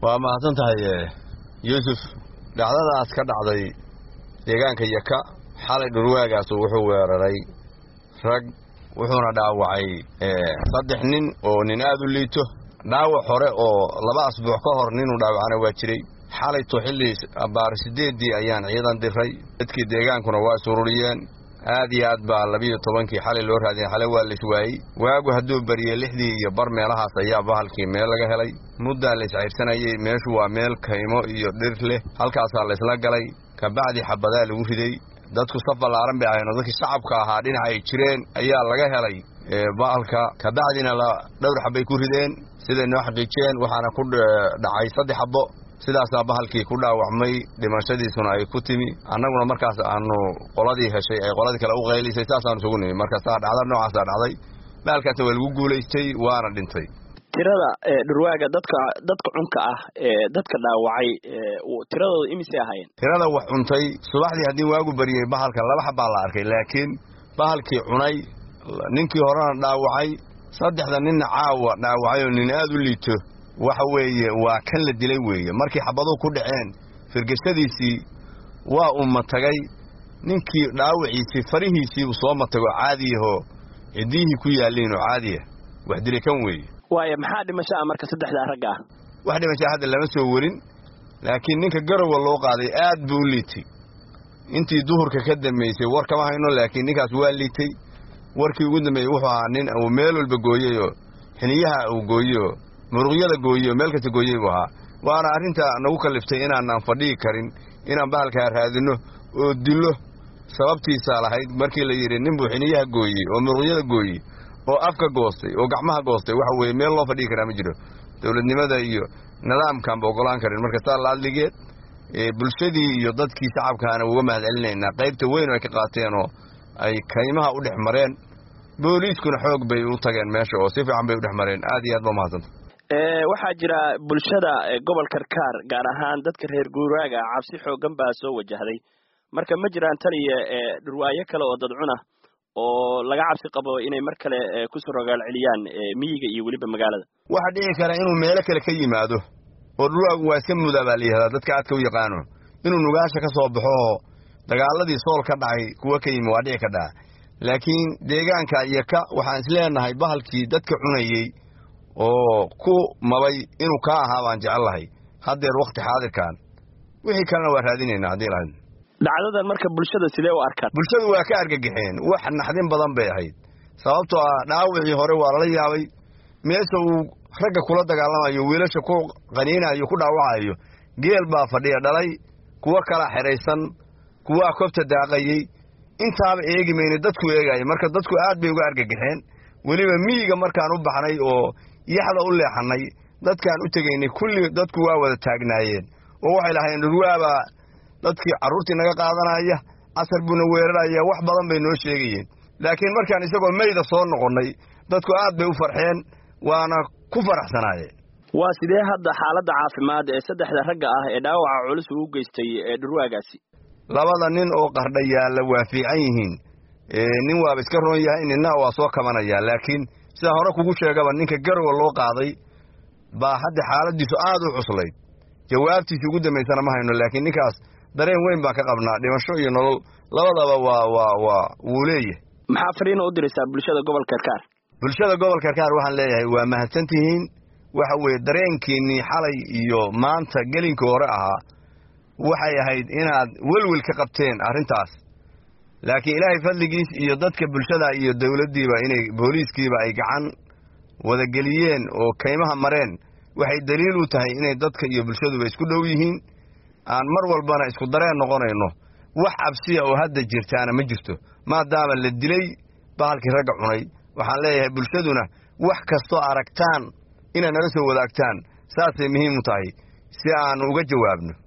waa mahadsan tahay Yuusuf dhacdadaas ka dhacday deegaanka Yaka xalay dhurwaagaas wuxuu weeraray rag wuxuuna dhaawacay 3 nin oo nin aad u liito dhaawac hore oo 2 asbuuc ka hor nin u dhaawacana waa jiray xalay xilliis abaar 8 ayaan ciidan diray dadkii deegaankuna waa sururiyeen aad iyo aad baa 12kii xalay loo raadiyay xalay waa la iswaayay waagu hadduu bariyay 6 iyo bar meelahaas ayaa bahalkii meel laga helay muddo la isciirsanayay meeshu waa meel kaymo iyo dhir leh halkaas la isla galay ka bacdi xabadaa lagu riday dadku saf balaaran bay ahayn dadkii shacabka ahaa dhinaca ay jireen ayaa laga helay bahalka ka bacdina dhowr xabay ku rideen sidoo noo xaqiijeen waxaana ku dhacay 3 xabo sidaas bahalkii ku dhaawacmay dhimashadiisuna ay ku timi annaguna markaas aanu qoladii heshay ay qoladii kale u qeylisay taasaan sugu nimay markaas dhacdo noocaas dhacday baalkaas waa lagu guuleystay waana dhintay tirada dhurwaaga dadka cunka ah dadka dhaawacay tiradooda imise ahaayeen tirada wax cuntay subaxdii hadii waagu bariyay bahalka 2 xabaa la arkay laakiin bahalkii cunay ninkii horena dhaawacay 3 ninna caawa dhaawacay oo nin aad u liito waxa weeye waa kan la dilay weeye markii xabadu ku dhaceen firgashadiisii waa matagay ninkii dhaawaciisii farihiisii soo matago caadi ah cidihii ku yaaleen oo caadi ah wax dilay kan weeye waaye maxaa dhimasho marka 3 rag ah wax dhimasho hadda lama soo warin laakiin ninka garowa loo qaaday aad buu liitay intii duhurka ka dameysay war kama hayno laakiin ninkaas waa liitay warkii ugu dambeeyay wuxuu ahaa nin uu meel walba gooyay xiniyaha uu gooyay muruqyada gooyay meel kasta gooyay buu ahaa waana arinta nagu kaliftay inaan fadhii karin inaan bahalka raadino oo dilo sababtiisa lahayd markii la yiri nin buu xiniyaha gooyay oo muruqyada gooyay oo afka goostay oo gacmaha goostay waxa weeye meel loo fadhii karaa ma jiro dawladnimada iyo nidaamkan ogolaan karin marka taa la adligeed bulshadii iyo dadkii shacabkaana uga mahadcelinayna qaybta weyn ay ka qaateen oo ay kaymaha u dhexmareen booliiskuna xoog bay u tageen meesha oo si fiican bay u dhexmareen aad iyo aad ba mahadsantahay waxaa jira bulshada gobolka Karkaar gaar ahaan dadka reer guuraaga cabsi xoogan baa soo wajahday marka ma jiraan taliye dhurwaayo kale oo dad cuna oo laga cabsi qabo inay mar kale ku soo rogaal celiyaan miyiga iyo waliba magaalada waxa dhici kara inuu meel kale ka yimaado oo dhurwaagu waa iska mudaabaaliyada dadka aad ka u yaqaano inuu nugaasha ka soo baxo dagaaladii sool ka dhacay kuwa ka yimi waa dhici ka dhaca laakiin deegaanka Yaka waxaan isleenahay bahalkii dadka cunayay oo ku mabay inuu ka ahaa baan jecelahay hadeer waqti xaadirkan wixii kalena waa raadinayna hadii lahayn dhacdadan marka bulshada sidee u arkaan bulshadu waa ka argagaxeen wax naxdin badan bay ahayd sababtoo ah dhaawacii hore waa la yaabay meesha uu ragga kula dagaalamayo wiilasha ku qaniinayo ku dhaawacayo geel baa fadhiya dhalay kuwa kala xireysan kuwa koobta daaqayay intaaba eegimeena dadku eegay marka dadku aad bay uga argagaxeen waliba miyiga markaan u baxnay oo yaxda u leexanay dadkaan u tageynay kulli dadku waa wada taagnaayeen oo waxay lahayn dhurwaaba dadkii caruurtii naga qaadanaya asar buna weeraraya wax badan bay noo sheegayeen laakiin markaan isagoo meeyda soo noqonay dadku aad bay u farxeen waana ku faraxsanaayeen waa sidee hadda xaaladda caafimaad ee 3 rag ah ee dhaawaca culus uu geystay dhurwaagaasi 2 nin oo qardhayaala waa fiican yihiin nin waa iska roon yahay ninna waa soo kabanaya laakiin sida hore kugu sheegaba ninka garowa loo qaaday baa hadda xaaladiisu aad u cuslayd jawaabtiisa ugu dambeysana ma hayno laakiin ninkaas dareen weyn baa ka qabnaa dhimasho iyo nolol labadaba waa wuu leeyahay maxaa fariin u diraysaa bulshada gobolka Karkaar bulshada gobolka Karkaar waxaan leeyahay waa mahadsantihiin waxa weeye dareenkiinii xalay iyo maanta gelinka hore ahaa waxay ahayd inaad welwel ka qabteen arintaas laakiin ilaahay fadligiis iyo dadka bulshada iyo dawladdiiba inay booliiskiiba ay gacan wada geliyeen oo kaymaha mareen waxay daliil u tahay inay dadka iyo bulshaduba isku dhow yihiin aan mar walbana isku dareen noqonayno wax cabsiya oo hadda jirtaana ma jirto maadaama la dilay bahalkii ragga cunay waxaan leeyahay bulshaduna wax kasto aragtaan inay nala soo wadaagtaan saasay muhiim u tahay si aan uga jawaabno